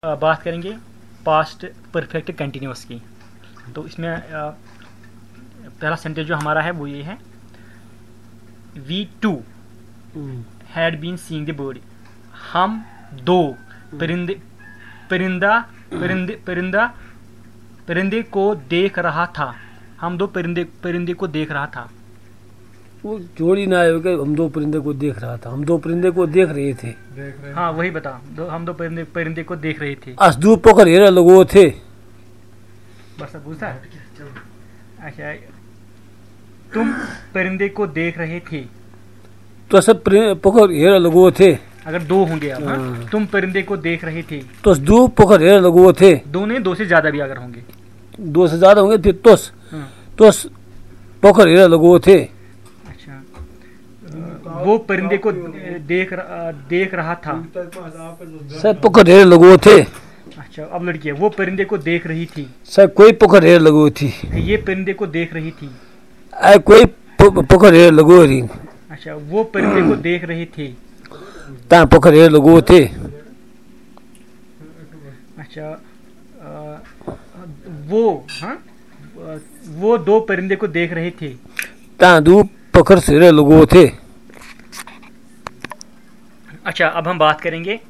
بات کریں گے پاسٹ پرفیکٹ کنٹینیوس کی. تو اس میں پہلا سینٹینس جو ہمارا ہے وہ یہ ہے we two had been sing the bird. ہم دو پرندے کو دیکھ رہا تھا. ہم دو پرندے کو دیکھ رہا تھا. وہ جوڑی نہ آئے کہ ہم دو پرندے کو دیکھ رہا تھا. ہم دو پرندے کو دیکھ رہے تھے. ہاں وہی بتا. ہم دو پرندے کو دیکھ رہے تھے. اس دو پکڑ ہیرا لگو تھے. بس اب پوچھتا. اچھا تم پرندے کو دیکھ رہے تھے. تو سب پکڑ ہیرا لگو تھے. اگر دو ہوں گے اب تم پرندے کو دیکھ رہے تھے. تو دو پکڑ ہیرا لگو تھے. دو نہیں دو سے زیادہ بھی اگر ہوں گے. دو سے زیادہ ہوں گے پھر توس پکڑ ہیرا لگو تھے. اچھا وہ پرندے کو دیکھ رہا تھا. سب پکڑ ہیرا لگو تھے. اچھا اب لڑکی ہے. وہ پرندے کو دیکھ رہی تھی. سب کوئی پکڑ ہیرا لگو تھی. یہ پرندے کو دیکھ رہی تھی. کوئی پکڑ ہیرا لگو رہی. اچھا وہ پرندے کو دیکھ رہے تھے. تا پکڑ ہیرا لگو تھے. اچھا وہ دو پرندے کو دیکھ رہے تھے. تا دو پکڑ ہیرا لگو تھے. اچھا اب ہم بات کریں گے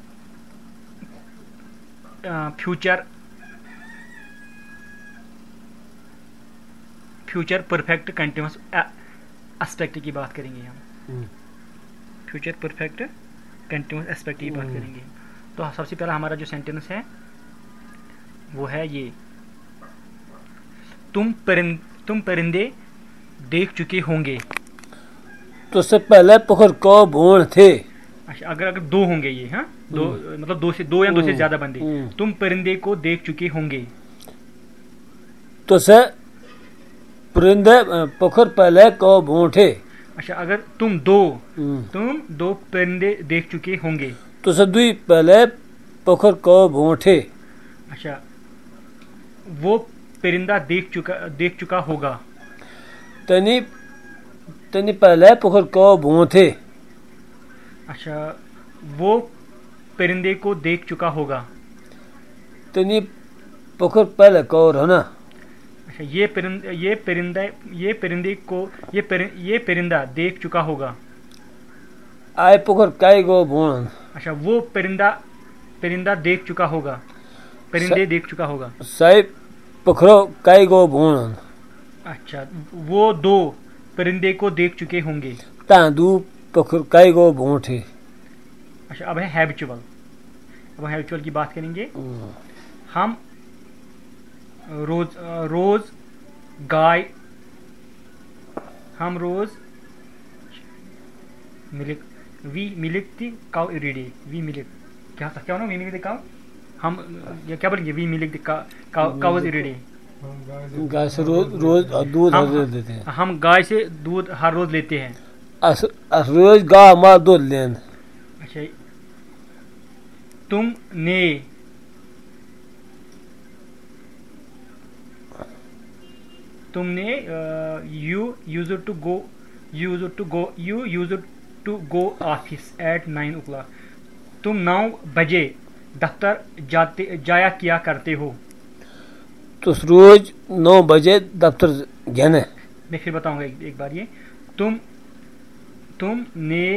فیوچر پرفیکٹ کنٹینیوس اسپیکٹ کی بات کریں گے. ہم فیوچر پرفیکٹ کنٹینیوس اسپیکٹ کی بات کریں گے. تو سب سے پہلا ہمارا جو سینٹینس ہے وہ ہے یہ تم پرندے دیکھ چکے ہوں گے. تو سب پہلے پکڑ کو بھون تھے. اچھا اگر دو ہوں گے یہ ہاں دو مطلب دو یا دو سے زیادہ بندے تم پرندے کو دیکھ چکے ہوں گے. تو سے پرندے پکڑ پہلے کو بھون تھے. اچھا اگر تم دو پرندے دیکھ چکے ہوں گے. تو سے دوی پہلے پکڑ کو بھون تھے. اچھا وہ پرندہ دیکھ چکا ہوگا. تنی پہلے پکڑ کو بھون تھے. اچھا وہ پرندے کو دیکھ چکا ہوگا. تنی پکڑ پہلے کو رہنا. اچھا یہ پرندہ دیکھ چکا ہوگا. آئے پکڑ کائی گو بھون. اچھا وہ پرندہ دیکھ چکا ہوگا. پرندے دیکھ چکا ہوگا. سائی پکڑو کائی گو بھون. اچھا وہ دو پرندے کو دیکھ چکے ہوں گے. تا دو پکڑ کائی گو بھون تھے. اچھا اب ہے ہیبچول کی بات کریں گے. ہم روز گائے ملک دی کاؤ ایوری ڈے. وی ملک کیا ہونا وی ملک دی کاؤ. ہم کیا بولیں گے we milk the cows every day. گائے سے روز دودھ ہر روز لیتے ہیں. ہم گائے سے دودھ ہر روز لیتے ہیں. روز گائے ہمارا دودھ لین. اچھا تم نے you used to go office at 9 o'clock. تم 9 بجے دفتر جایا کیا کرتے ہو. تو روز 9 بجے دفتر جانا. میں پھر بتاؤں گا ایک بار یہ. تم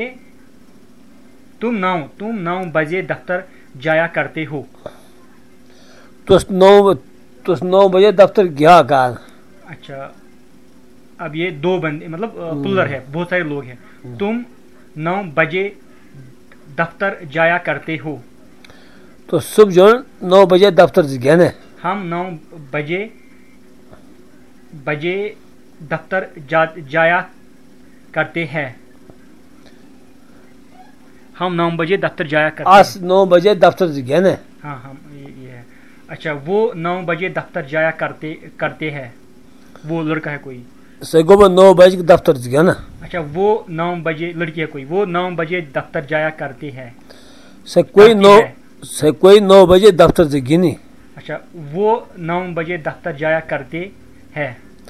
9 بجے دفتر جایا کرتے ہو. تو 9 بجے دفتر گیا کار. اچھا اب یہ دو بندے مطلب پلر ہے بہت سارے لوگ ہیں. تم 9 بجے دفتر جایا کرتے ہو. تو صبح جو 9 بجے دفتر گیا نا. ہم 9 بجے دفتر جایا کرتے ہیں. ہم 9 بجے دفتر جایا کرتے ہیں. آج 9 بجے دفتر گیا نا. ہاں یہ ہے. اچھا وہ 9 بجے دفتر جایا کرتے ہیں. وہ لڑکا ہے کوئی. سگو 9 بجے دفتر گیا نا. اچھا وہ 9 بجے لڑکی ہے کوئی. وہ 9 بجے دفتر جایا کرتے ہیں. کوئی 9 بجے دفتر سے گنی. اچھا وہ 9 بجے دفتر جایا کرتے ہیں.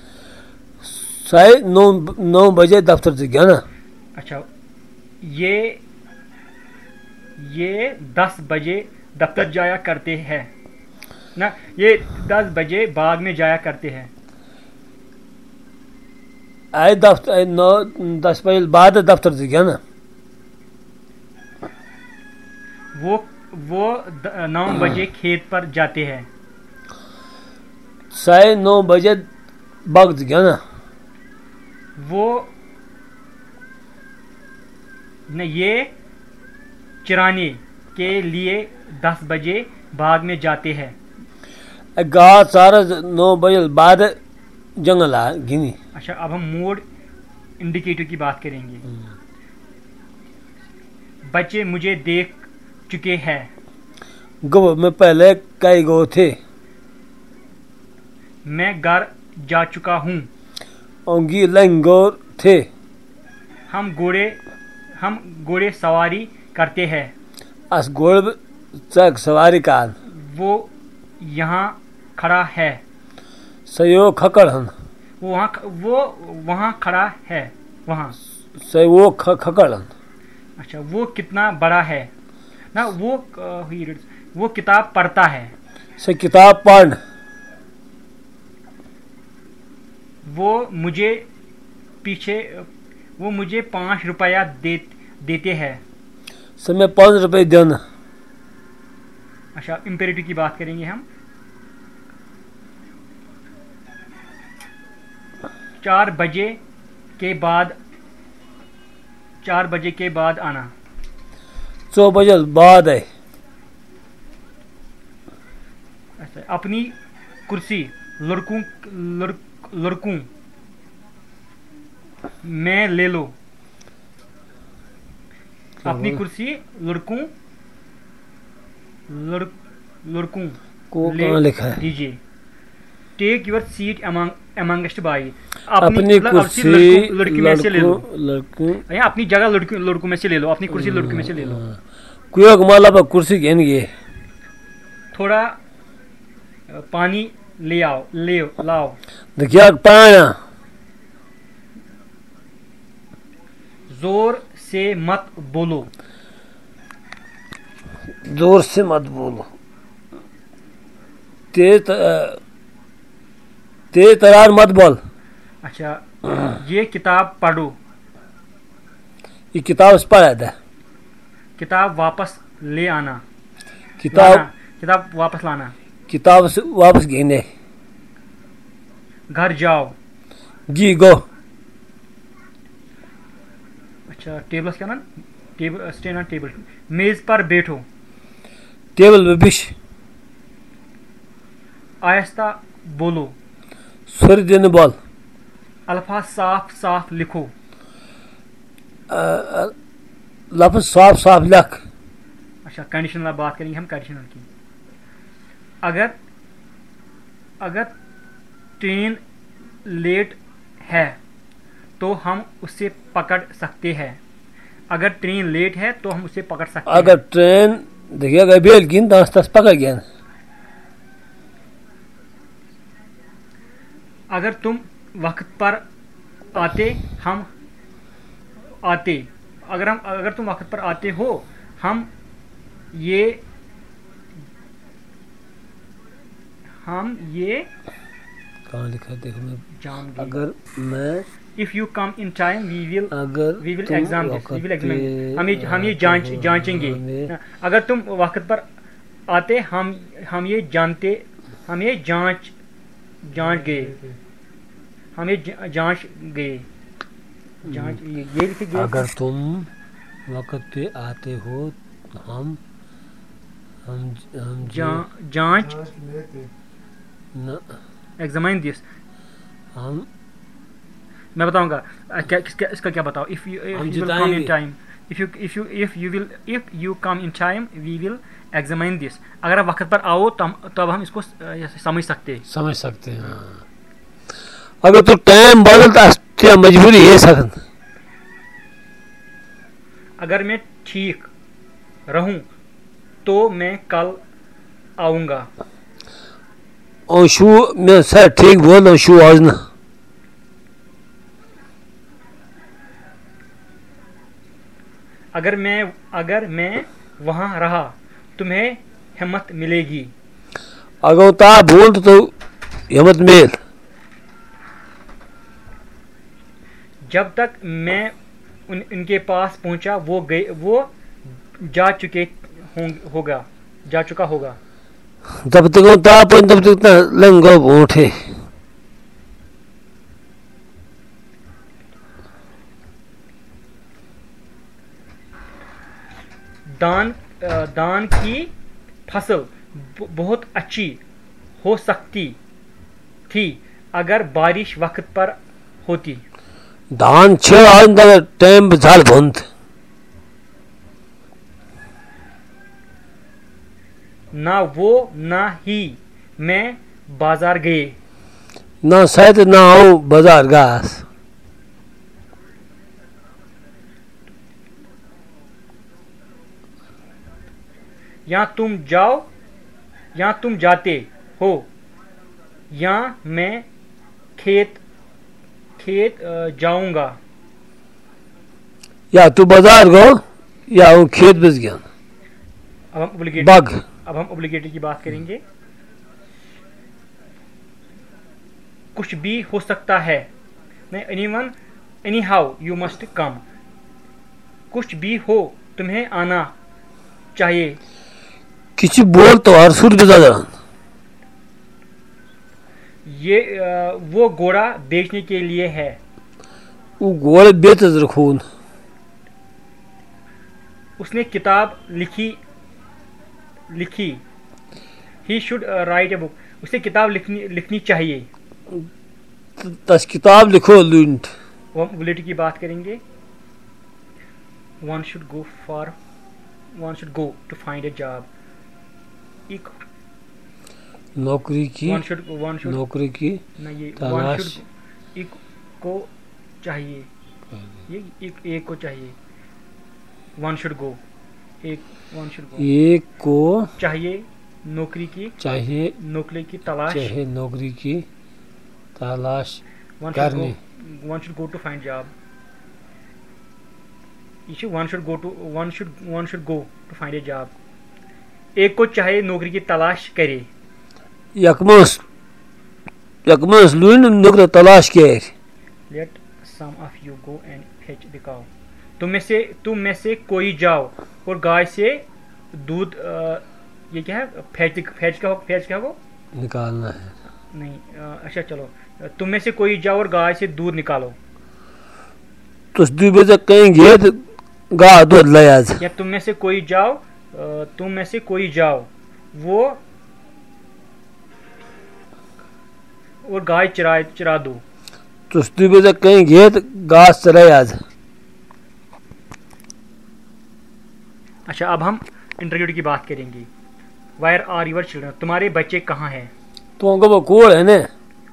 9 بجے دفتر سے گیا نا. اچھا یہ 10 بجے دفتر جایا کرتے ہیں نا یہ 10 بجے باغ میں جایا کرتے ہیں آئے دفتر 10 بجے بعد دفتر سے گیا نا وہ 9 بجے کھیت پر جاتے ہیں 9:30 بجے باغ سے گیا نا وہ یہ چرانے کے لیے 10 بجے باغ میں جاتے ہیں گاہ سارا 9 بجے بعد جنگل آ گنی اچھا اب ہم موڈ انڈیکیٹر کی بات کریں گے بچے مجھے دیکھ چکے ہیں گو میں پہلے کئی گو تھے میں گھر جا چکا ہوں اونگی لنگور تھے ہم گھوڑے سواری کرتے ہیں اس گوڑ چک سواری کان وہ یہاں کھڑا ہے سیو کھکڑ ہن وہ وہاں کھڑا ہے وہاں سیو کھکڑ ہن اچھا وہ کتنا بڑا ہے نا وہ کتاب پڑھتا ہے سے کتاب پڑھ وہ مجھے 5 روپیہ دیتے ہیں سے میں 5 روپے دینا اچھا امپیریٹو کی بات کریں گے ہم 4 بجے کے بعد آنا 4 بجے بعد ہے اپنی کرسی لڑکوں میں لے لو اپنی کرسی لڑکوں کو لے کہاں لکھا ہے دیجیے take your seat amongst by اپنی کرسی لڑکی میں سے لے لو لڑکوں اپنی جگہ لڑکوں میں سے لے لو اپنی کرسی لڑکوں میں سے لے لو کوئی مالا پر کرسی گھن گئے تھوڑا پانی لاؤ دیکھیا پانا زور سے مت بولو تیز ترار مت بول اچھا یہ کتاب پڑھو یہ کتاب اس پڑھا تھا کتاب واپس لے آنا کتاب واپس لانا کتاب سے واپس گھنے گھر جاؤ جی گو اچھا ٹیبلس کیا نا اسٹینڈ آن ٹیبل میز پر بیٹھو ٹیبل پہ بش آہستہ بولو سر دن بول الفاظ صاف لکھو لفظ صاف لکھ اچھا کنڈیشنل بات کریں گے ہم کنڈیشنل کی اگر ٹرین لیٹ ہے تو ہم اسے پکڑ سکتے ہیں اگر ٹرین لیٹ ہے تو ہم اسے پکڑ سکتے ہیں اگر ٹرین دیکھیے گا بیل گین تس پکڑ گیا اگر تم وقت پر آتے اگر تم وقت پر آتے ہو ہم یہ کہاں لکھا ہے دیکھو میں جان گے اگر میں if you come in time we will اگر examine this we will examine ہم یہ جانچیں گے اگر تم وقت پر آتے ہم یہ جانچ گئے اگر تم وقت پہ آتے ہو ہم جانچ ایگزامائن دس ہم میں بتاؤں گا اس کا کیا بتاؤ if you come in time we will examine this اگر آپ وقت پر آؤ تب ہم اس کو سمجھ سکتے ہیں اگر تو ٹائم بدلتا ہے مجبوری ہے سکن اگر میں ٹھیک رہوں تو میں کل آؤں گا اور شو میں سر ٹھیک بول اور شو آج نا اگر میں وہاں رہا تمہیں हिम्मत मिलेगी. अगर ता बोल तो हिम्मत मिल. जब तक मैं उनके पास पहुंचा वो जा चुका होगा. जब तक ता अपन तब तक लंगो उठे. दान की फसल बहुत अच्छी हो सकती थी अगर बारिश वक्त पर होती. धान छह टाइम झाल बंद. ना वो ना ही मैं बाजार गए. ना शायद ना हो बाजार घास. या तुम जाते हो या मैं खेत जाऊंगा. या तू बाजार गो या वो खेत बच गया. अब हम ओब्लिगेटरी की बात करेंगे. कुछ भी हो सकता है. Anyone anyhow you must come. कुछ भी हो तुम्हें आना चाहिए. किसी बोल तो हर सुर बजा जा. ये वो घोड़ा बेचने के लिए है. वो घोड़े बेच रखून. उसने किताब लिखी. He should write a book. उसे किताब लिखनी चाहिए. तस किताब लिखो लूंट. वोबलिटी की बात करेंगे. One should go to find a job. नौकरी की नौकरी की तलाश. एक को चाहिए. ये एक को चाहिए. One should go. एक को चाहिए नौकरी की तलाश करनी. One should go to find job. One should go to find a job. एक को चाहिए नौकरी की तलाश करे. यकमस लून नौकरी तलाश करे. Let some of you go and fetch the cow. तुम में से कोई जाओ और गाय से दूध. ये क्या है? फेच क्या हो निकालना है. नहीं. अच्छा चलो. तुम में से कोई जाओ और गाय से दूध निकालो. तो 2 बजे कहेंगे गाय दूध ले आज. या तुम में से कोई जाओ वो और गाय चरा दो. तो 2 बजे कहेंगे घास चराए आज. अच्छा अब हम इंटरव्यू की बात करेंगे. Where are your children. तुम्हारे बच्चे कहाँ हैं? तो वो कोड़ है ना.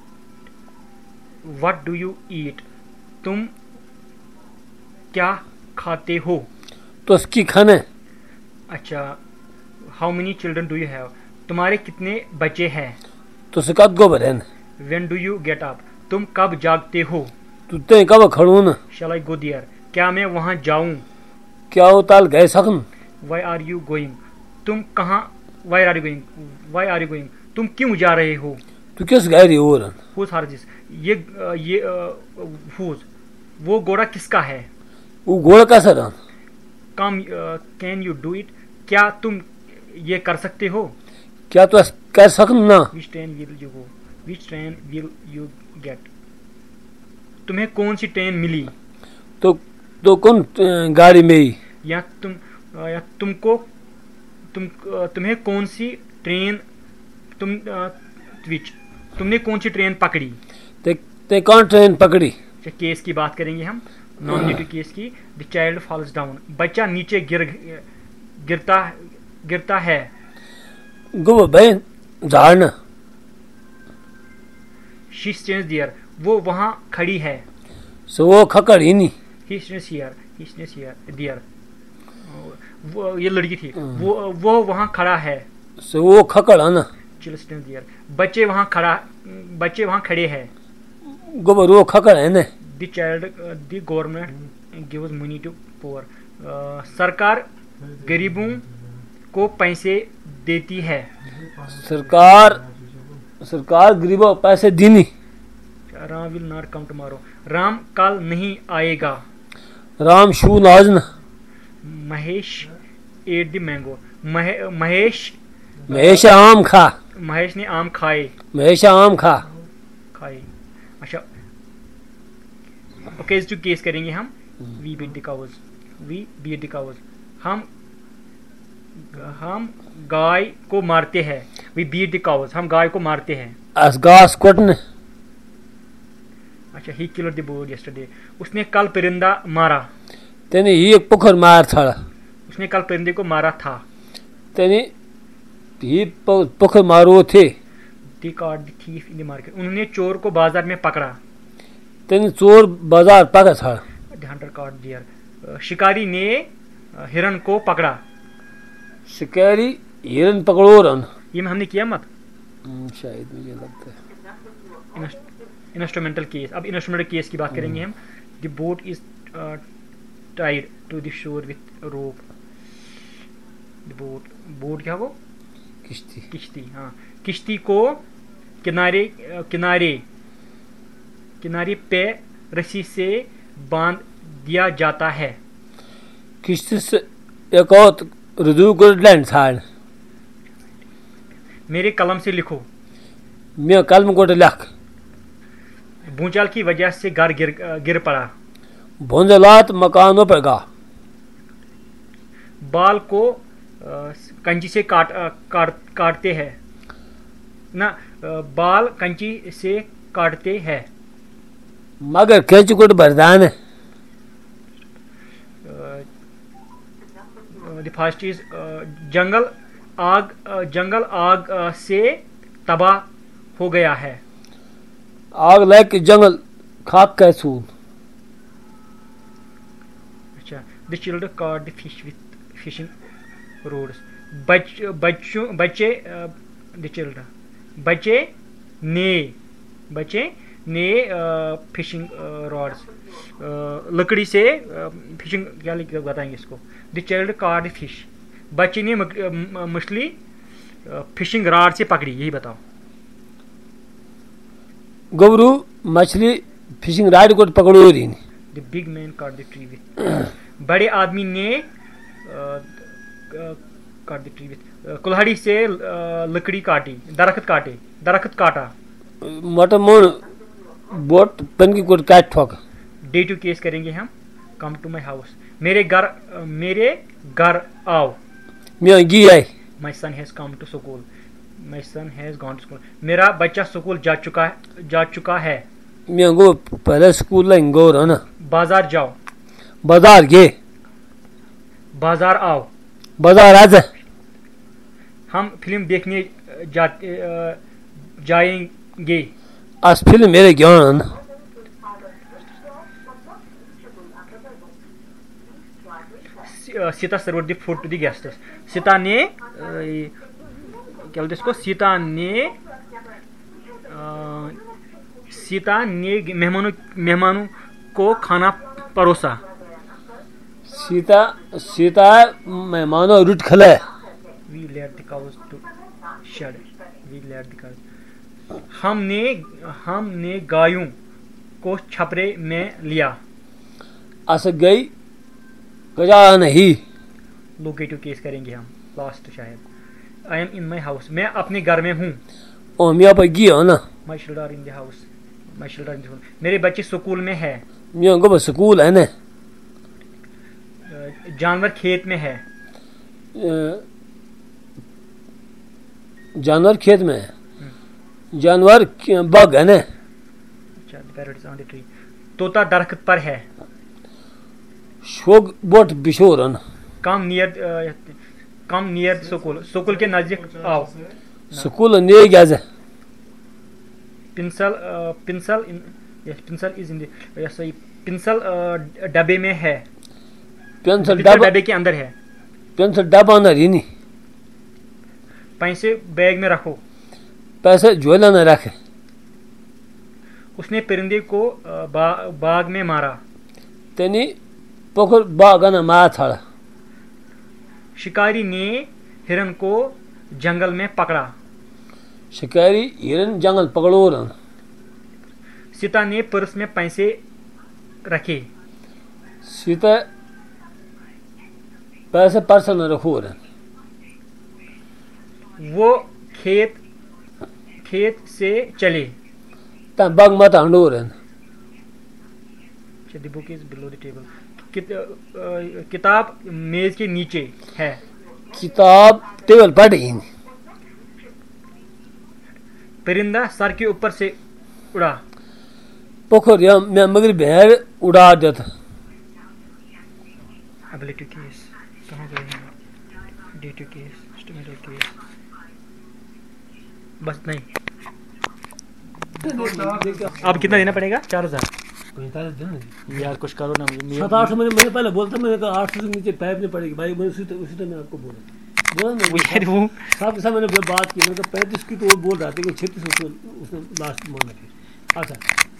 What do you eat. तुम क्या खाते हो? तो उसकी खाने. अच्छा. How many children do you have. तुम्हारे कितने बच्चे हैं? तो सकत गोबर है. When do you get up. तुम कब जागते हो? तू ते कब खड़ू ना. Shall I go there. क्या मैं वहां जाऊं? क्या वो ताल गए सकन. Y are you going. तुम कहाँ. Why are you going. तुम क्यों जा रहे हो? तू किस गए रही हो. Whose horse is. ये हुज. वो घोड़ा किसका है? वो घोड़ा कैसा रहा. Come can you do it. क्या तुम ये कर सकते हो? क्या तो कर सकन ना. Which train will you go. Which train will you get. तुम्हें कौन सी ट्रेन मिली? तो कौन गाड़ी में ही. या तुम्हें कौन सी ट्रेन तुमने कौन सी ट्रेन पकड़ी. ते कौन ट्रेन पकड़ी. केस की बात करेंगे हम. नॉन नेटिव केस की. The child falls down. बच्चा नीचे गिरता है. गो बहन झाड़ना. She stands there. वो वहां खड़ी है. सो वो खकड़ ही नहीं. He stands here there. ये लड़की थी. वो वहां खड़ा है. सो वो खकड़ है ना. Children stands there. बच्चे वहां खड़े हैं. गोबर वो खकड़ है ना. The government gives money to poor. सरकार गरीबों को पैसे देती है. सरकार गरीबों को पैसे देनी. Ram will not come tomorrow. Ram कल नहीं आएगा. राम शू नाजन. Mahesh ate the mango. Mahesh आम खा. महेश ने आम खाए. आम खा. खाए. अच्छा, केस टू केस करेंगे हम. We beat the cows. We beat the cows. हम गाय को मारते हैं. We beat the cows. हम गाय को मारते हैं. अस घास कोटने. अच्छा, he killed the bird yesterday. उसने कल परिंदा मारा. तेने ही एक पुखर मार था. उसने कल परिंदे को मारा था. तेने ही पुखर मारो थे. They caught the thief in the market. उन्होंने चोर को बाजार में पकड़ा. तेने चोर बाजार पकड़ा था. The hunter caught deer. शिकारी ने हिरन को पकड़ा. शिकारी हिरन पकड़ो रन. ये में हमने किया मत. शायद मुझे लगता है. Instrumental case. अब इंस्ट्रूमेंटल केस की बात करेंगे हम. The boat is tied to the shore with rope. The boat क्या वो? किश्ती. हाँ, किश्ती को किनारे पे रस्सी से बांध दिया जाता है. किश्ती से एक और रुजू कर लैंड साइड. मेरे कलम से लिखो. मैं कलम को लिख. भूचाल की वजह से घर गिर पड़ा. भूंजलात मकानों पर गा. बाल को कंची से काटते हैं ना. बाल कंची से काटते हैं. मगर कैंची को बरदान है. The first is जंगल आग से तबाह हो गया है. आग लग के जंगल खाक कैसून. अच्छा, the children caught the fish with fishing rods. बच्चे ने फिशिंग रॉड्स लकड़ी से फिशिंग क्या बताएंगे इसको. The child caught the fish. बच्चे ने मछली फिशिंग रॉड से पकड़ी. यही बताओ. गबरू मछली फिशिंग रॉड को पकड़ो रही. The big man caught the tree with. बड़े आदमी ने caught the tree with. कुल्हाड़ी से लकड़ी काटी. दरख्त काटा. मोटा मोन बोट पन की कोट काट ठोक. डे टू केस करेंगे हम. Come to my house. मेरे घर आओ. मैं गी आई. My son has come to school. My son has gone to school. मेरा बच्चा स्कूल जा चुका है. मैं गो पहले स्कूल लाइन गो रहा ना. बाजार जाओ. बाजार गे. बाजार आओ. बाजार आ जा. हम फिल्म देखने जाएंगे. आज फिल्म मेरे ज्ञान. Sita served the food to the guests. Sita ने क्या बोलते इसको. सीता ने मेहमानों को खाना परोसा. सीता मेहमानों रूट खिलाए. We let the cows to shed. We let the cows. हमने गायों को छपरे में लिया. अस गई गजा नहीं. लोकेटिव केस करेंगे हम. लास्ट शायद. I am in my house. मैं अपने घर में हूँ. ओ मियाँ पर गिया ना. My children in the house. My children in the house. मेरे बच्चे स्कूल में है. मियाँ को स्कूल है ना. जानवर खेत में है. जानवर खेत में है. जानवर बाग है ना. तोता दरख्त पर है. शोक बोट बिशोरन. कम नियर स्कूल के नजदीक आओ. स्कूल ने गया. पेंसिल डब्बे में है. पेंसिल डब्बे के अंदर है. पेंसिल डब्बा अंदर ही नहीं. पैसे बैग में रखो. पैसे झोला न रखे. उसने परिंदे को बाग में मारा. तेनी पोखर बाग न मारा था. शिकारी ने हिरन को जंगल में पकड़ा, शिकारी हिरन जंगल पकड़ो रन, सीता ने पर्स में पैसे रखे, सीता पैसे पर्स न रखो रन, वो खेत से चले, ता बग मत हंडो रन, the book is below the table, किताब मेज के नीचे है, किताब टेबल पर ही, परिंदा सर के ऊपर से उड़ा, पोखरिया में मगर बहर उड़ा देता, ability case कहाँ गए हैं, data case, estimated case, बस नहीं। अब कितना देना पड़ेगा? 4000 यार, कुछ करो ना। मुझे 7-8 मैंने पहले बोलता, मैंने कहा 800 से नीचे पैप नहीं पड़ेगी भाई, मैं उसी तरह मैं आपको बोला वो साहब के साथ मैंने बात की, मैंने कहा 35 की तो वो बोल रहा था कि 36 उसने लास्ट मांगा थी। अच्छा